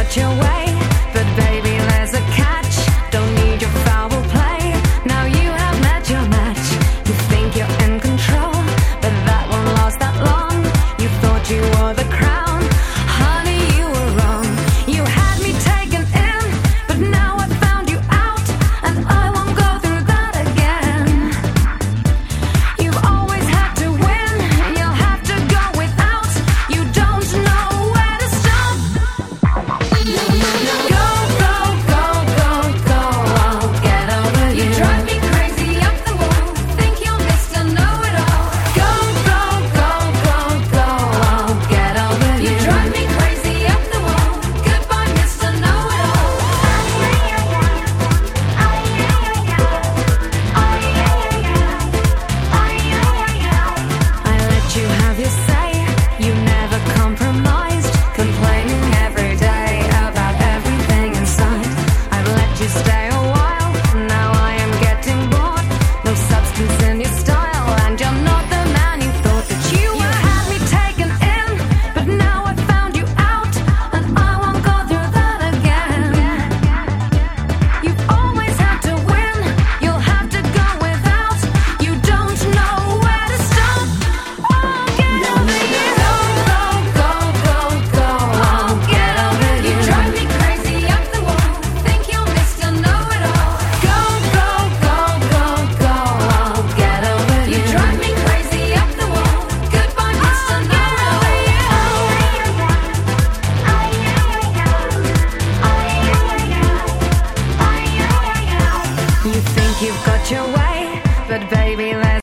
got your way, but baby there's a catch. Don't need your foul play. Now you have met your match. You think you're in control, but that won't last that long. You thought you were the crown, honey, you were wrong. You had me taken in, but now I found you out, and I won't go through that again. You've always had to win, you'll have to go without. You don't know where to stop. Go, go, go, go, go, I'll get over you. You drive me crazy up the wall, think you're Mr. Know-it-all. Go, go, go, go, go, I'll get over you. You drive me crazy up the wall, goodbye Mr. Know-it-all. I let you have your say, you never compromised, complaining every day about everything inside. I've let you stay a while, now I am getting bored. No substance in your style, and you're not the man you thought that you were. You had me taken in, but now I found you out, and I won't go through that again. You've always had to win, you'll have to go without. You don't know where to stop. I'll get over you. Go, go, go, go, I'll get over you. You drive me crazy up the wall, think you're Mr. Know-it-all. Go, go, go, go, go, I'll get over you. You drive me crazy up the wall, goodbye Mr. Know-it-all. You think you've got your way, but baby, let's